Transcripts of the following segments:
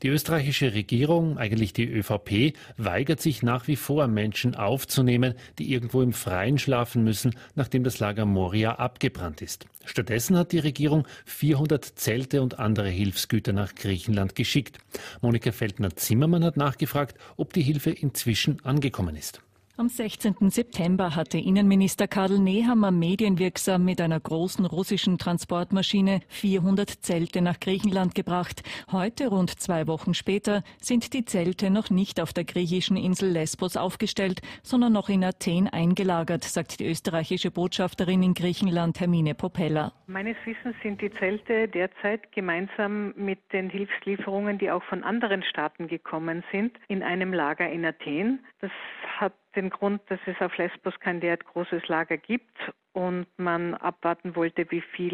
Die österreichische Regierung, eigentlich die ÖVP, weigert sich nach wie vor, Menschen aufzunehmen, die irgendwo im Freien schlafen müssen, nachdem das Lager Moria abgebrannt ist. Stattdessen hat die Regierung 400 Zelte und andere Hilfsgüter nach Griechenland geschickt. Monika Feldner-Zimmermann hat nachgefragt, ob die Hilfe inzwischen angekommen ist. Am 16. September hatte Innenminister Karl Nehammer medienwirksam mit einer großen russischen Transportmaschine 400 Zelte nach Griechenland gebracht. Heute, rund 2 Wochen später, sind die Zelte noch nicht auf der griechischen Insel Lesbos aufgestellt, sondern noch in Athen eingelagert, sagt die österreichische Botschafterin in Griechenland, Hermine Popella. Meines Wissens sind die Zelte derzeit gemeinsam mit den Hilfslieferungen, die auch von anderen Staaten gekommen sind, in einem Lager in Athen. Das hat den Grund, dass es auf Lesbos kein derart großes Lager gibt und man abwarten wollte,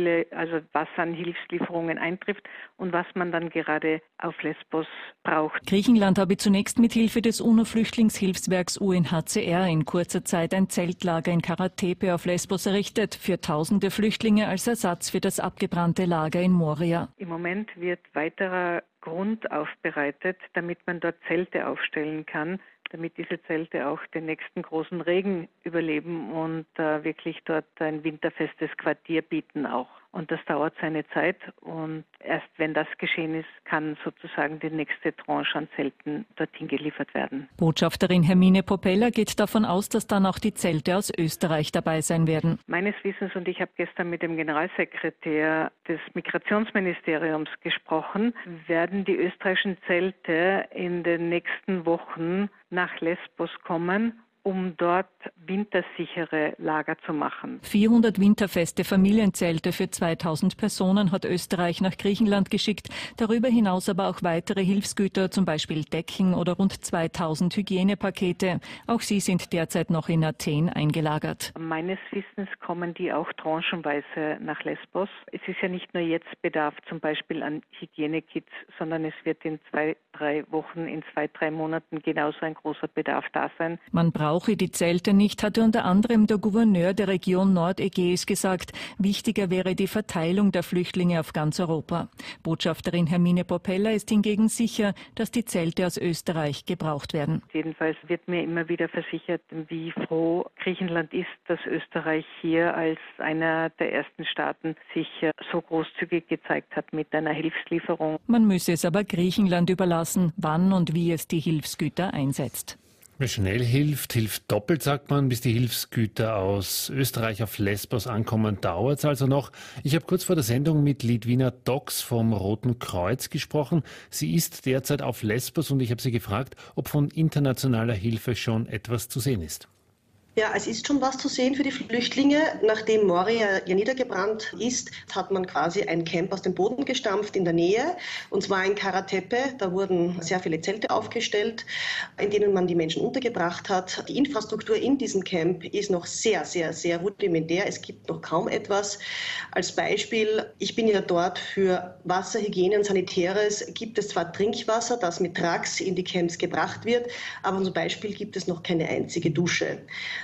was an Hilfslieferungen eintrifft und was man dann gerade auf Lesbos braucht. Griechenland habe zunächst mit Hilfe des UNO-Flüchtlingshilfswerks UNHCR in kurzer Zeit ein Zeltlager in Karatepe auf Lesbos errichtet, für tausende Flüchtlinge als Ersatz für das abgebrannte Lager in Moria. Im Moment wird weiterer Grund aufbereitet, damit man dort Zelte aufstellen kann, damit diese Zelte auch den nächsten großen Regen überleben und wirklich dort ein winterfestes Quartier bieten auch. Und das dauert seine Zeit und erst wenn das geschehen ist, kann sozusagen die nächste Tranche an Zelten dorthin geliefert werden. Botschafterin Hermine Popella geht davon aus, dass dann auch die Zelte aus Österreich dabei sein werden. Meines Wissens, und ich habe gestern mit dem Generalsekretär des Migrationsministeriums gesprochen, werden die österreichischen Zelte in den nächsten Wochen nach Lesbos kommen, um dort wintersichere Lager zu machen. 400 winterfeste Familienzelte für 2000 Personen hat Österreich nach Griechenland geschickt. Darüber hinaus aber auch weitere Hilfsgüter, zum Beispiel Decken oder rund 2000 Hygienepakete. Auch sie sind derzeit noch in Athen eingelagert. Meines Wissens kommen die auch tranchenweise nach Lesbos. Es ist ja nicht nur jetzt Bedarf zum Beispiel an Hygienekits, sondern es wird in 2-3 Wochen, in 2-3 Monaten genauso ein großer Bedarf da sein. Man brauche die Zelte nicht, hatte unter anderem der Gouverneur der Region Nordägäis gesagt. Wichtiger wäre die Verteilung der Flüchtlinge auf ganz Europa. Botschafterin Hermine Popella ist hingegen sicher, dass die Zelte aus Österreich gebraucht werden. Jedenfalls wird mir immer wieder versichert, wie froh Griechenland ist, dass Österreich hier als einer der ersten Staaten sich so großzügig gezeigt hat mit einer Hilfslieferung. Man müsse es aber Griechenland überlassen, wann und wie es die Hilfsgüter einsetzt. Wer schnell hilft, hilft doppelt, sagt man. Bis die Hilfsgüter aus Österreich auf Lesbos ankommen, dauert es also noch. Ich habe kurz vor der Sendung mit Lidwina Dox vom Roten Kreuz gesprochen. Sie ist derzeit auf Lesbos und ich habe sie gefragt, ob von internationaler Hilfe schon etwas zu sehen ist. Ja, es ist schon was zu sehen für die Flüchtlinge. Nachdem Moria ja niedergebrannt ist, hat man quasi ein Camp aus dem Boden gestampft in der Nähe, und zwar in Karatepe. Da wurden sehr viele Zelte aufgestellt, in denen man die Menschen untergebracht hat. Die Infrastruktur in diesem Camp ist noch sehr, sehr, sehr rudimentär. Es gibt noch kaum etwas. Als Beispiel, ich bin ja dort für Wasser, Hygiene und Sanitäres. Gibt es zwar Trinkwasser, das mit Trucks in die Camps gebracht wird, aber zum Beispiel gibt es noch keine einzige Dusche.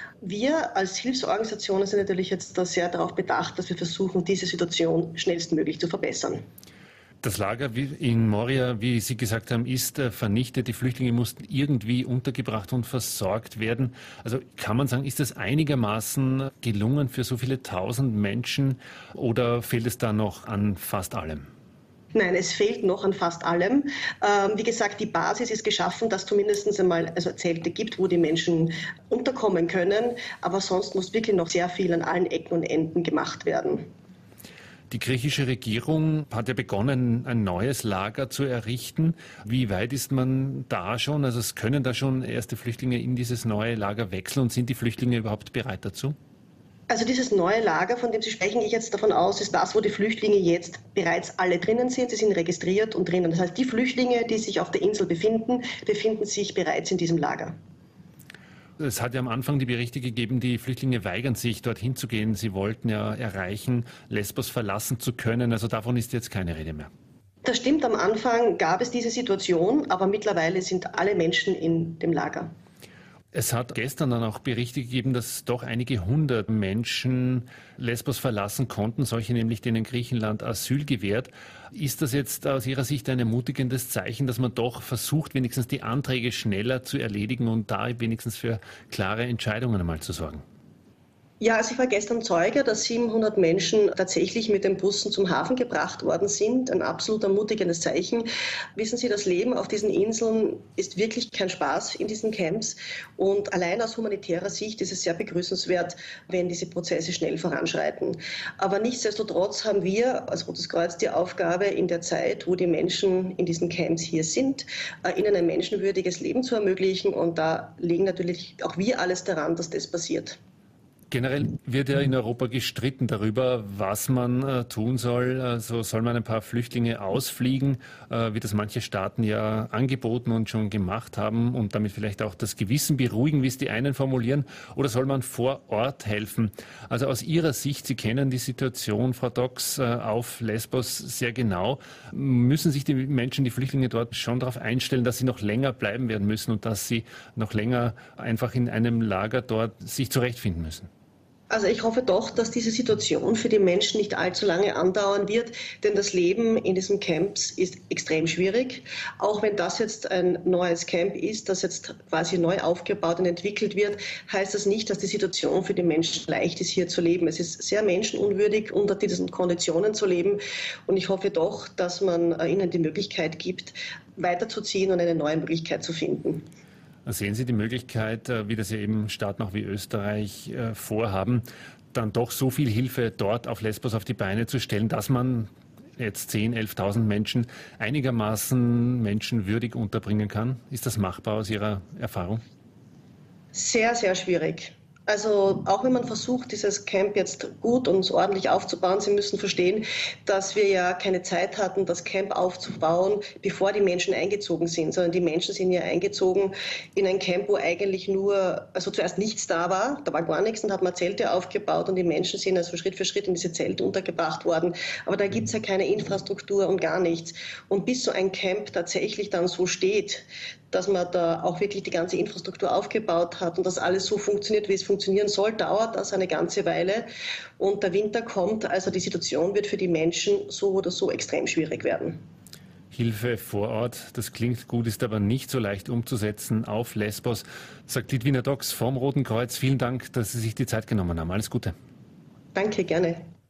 Wir als Hilfsorganisationen sind natürlich jetzt da sehr darauf bedacht, dass wir versuchen, diese Situation schnellstmöglich zu verbessern. Das Lager in Moria, wie Sie gesagt haben, ist vernichtet. Die Flüchtlinge mussten irgendwie untergebracht und versorgt werden. Also kann man sagen, ist das einigermaßen gelungen für so viele tausend Menschen oder fehlt es da noch an fast allem? Nein, es fehlt noch an fast allem. Wie gesagt, die Basis ist geschaffen, dass zumindest einmal Zelte gibt, wo die Menschen unterkommen können. Aber sonst muss wirklich noch sehr viel an allen Ecken und Enden gemacht werden. Die griechische Regierung hat ja begonnen, ein neues Lager zu errichten. Wie weit ist man da schon? Also es können da schon erste Flüchtlinge in dieses neue Lager wechseln und sind die Flüchtlinge überhaupt bereit dazu? Also dieses neue Lager, von dem Sie sprechen, gehe ich jetzt davon aus, ist das, wo die Flüchtlinge jetzt bereits alle drinnen sind. Sie sind registriert und drinnen. Das heißt, die Flüchtlinge, die sich auf der Insel befinden sich bereits in diesem Lager. Es hat ja am Anfang die Berichte gegeben, die Flüchtlinge weigern sich, dorthin zu gehen. Sie wollten ja erreichen, Lesbos verlassen zu können. Also davon ist jetzt keine Rede mehr. Das stimmt, am Anfang gab es diese Situation, aber mittlerweile sind alle Menschen in dem Lager. Es hat gestern dann auch Berichte gegeben, dass doch einige hundert Menschen Lesbos verlassen konnten, solche nämlich, denen Griechenland Asyl gewährt. Ist das jetzt aus Ihrer Sicht ein ermutigendes Zeichen, dass man doch versucht, wenigstens die Anträge schneller zu erledigen und da wenigstens für klare Entscheidungen einmal zu sorgen? Ja, also ich war gestern Zeuge, dass 700 Menschen tatsächlich mit den Bussen zum Hafen gebracht worden sind. Ein absolut ermutigendes Zeichen. Wissen Sie, das Leben auf diesen Inseln ist wirklich kein Spaß in diesen Camps. Und allein aus humanitärer Sicht ist es sehr begrüßenswert, wenn diese Prozesse schnell voranschreiten. Aber nichtsdestotrotz haben wir als Rotes Kreuz die Aufgabe, in der Zeit, wo die Menschen in diesen Camps hier sind, ihnen ein menschenwürdiges Leben zu ermöglichen. Und da legen natürlich auch wir alles daran, dass das passiert. Generell wird ja in Europa gestritten darüber, was man tun soll. Also soll man ein paar Flüchtlinge ausfliegen, wie das manche Staaten ja angeboten und schon gemacht haben und damit vielleicht auch das Gewissen beruhigen, wie es die einen formulieren, oder soll man vor Ort helfen? Also aus Ihrer Sicht, Sie kennen die Situation, Frau Dox, auf Lesbos sehr genau. Müssen sich die Menschen, die Flüchtlinge dort schon darauf einstellen, dass sie noch länger bleiben werden müssen und dass sie noch länger einfach in einem Lager dort sich zurechtfinden müssen? Also ich hoffe doch, dass diese Situation für die Menschen nicht allzu lange andauern wird, denn das Leben in diesen Camps ist extrem schwierig. Auch wenn das jetzt ein neues Camp ist, das jetzt quasi neu aufgebaut und entwickelt wird, heißt das nicht, dass die Situation für die Menschen leicht ist, hier zu leben. Es ist sehr menschenunwürdig, unter diesen Konditionen zu leben. Und ich hoffe doch, dass man ihnen die Möglichkeit gibt, weiterzuziehen und eine neue Möglichkeit zu finden. Sehen Sie die Möglichkeit, wie das ja eben Staaten auch wie Österreich vorhaben, dann doch so viel Hilfe dort auf Lesbos auf die Beine zu stellen, dass man jetzt 10.000, 11.000 Menschen einigermaßen menschenwürdig unterbringen kann? Ist das machbar aus Ihrer Erfahrung? Sehr, sehr schwierig. Also auch wenn man versucht, dieses Camp jetzt gut und ordentlich aufzubauen, Sie müssen verstehen, dass wir ja keine Zeit hatten, das Camp aufzubauen, bevor die Menschen eingezogen sind, sondern die Menschen sind ja eingezogen in ein Camp, wo eigentlich nur, also zuerst nichts da war gar nichts, und hat man Zelte aufgebaut und die Menschen sind also Schritt für Schritt in diese Zelte untergebracht worden. Aber da gibt es ja keine Infrastruktur und gar nichts. Und bis so ein Camp tatsächlich dann so steht, dass man da auch wirklich die ganze Infrastruktur aufgebaut hat und das alles so funktioniert, wie es funktionieren soll, dauert das eine ganze Weile. Und der Winter kommt, also die Situation wird für die Menschen so oder so extrem schwierig werden. Hilfe vor Ort, das klingt gut, ist aber nicht so leicht umzusetzen auf Lesbos, sagt Litwina Dox vom Roten Kreuz. Vielen Dank, dass Sie sich die Zeit genommen haben. Alles Gute. Danke, gerne.